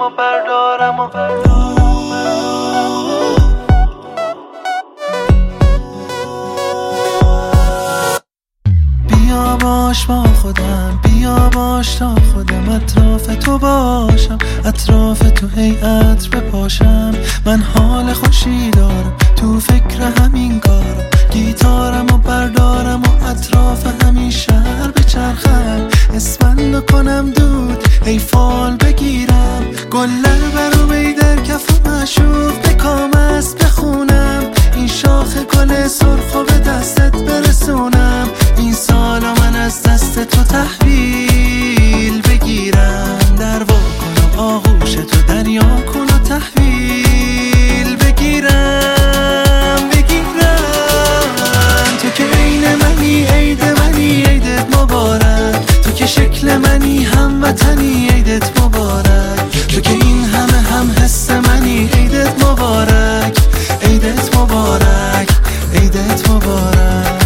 و بردارم و بیا باش با خودم، بیا باش تا خودم اطراف تو باشم، اطراف تو هی عطر بپاشم. من حال خوشی دارم، تو فکر همین کارم، گیتارم و بردارم و اطراف همین شهر بچرخم، اسفندو کنم دود ای فال بگیرم، گلر برو بی در کف و معشوق بکام است بخونم، این شاخ گل سرخو به دستت برسونم، این سالا من از دست تو تحویل بگیرم، در وا کن و آغوش تو دریا کن و تحویل بگیرم تو که عین منی عید منی عیدت مبارک، تو که شکل منی هموطنی عیدت مبارک، تو که این همه هم حس منی عیدت مبارک، عیدت مبارک، عیدت مبارک.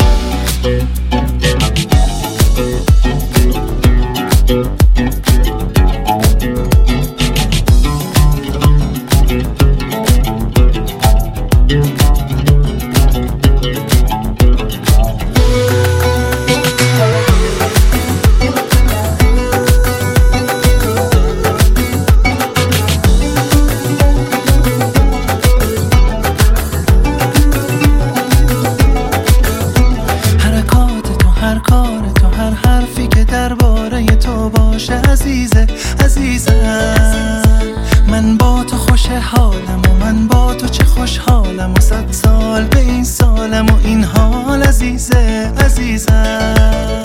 هر کار تو، هر حرفی که درباره تو باشه عزیزه عزیزم، من با تو خوش حالم و من با تو چه خوشحالم و 100 سال به این سالم و این حال عزیزه عزیزم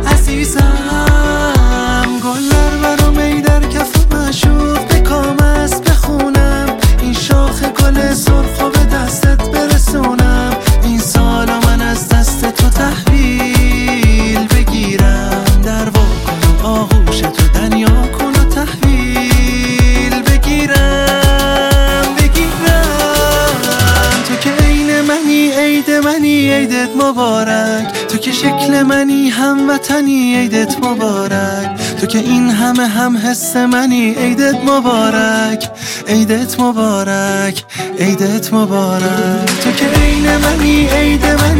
عزیزم. گلر برو می در کف و معشوق بکام است بخونم، این شاخ گل سرخو به دستت برسونم، این سالا من از دست تو تحویل بگیرم، در وا کن و آغوش تو دریا کن و تحویل بگیرم تو که عین منی عید منی عیدت مبارک، تو که شکل منی هموطنی عیدت مبارک، تو که این همه هم حس منی عیدت مبارک، عیدت مبارک، عیدت مبارک، تو که عین منی عید منی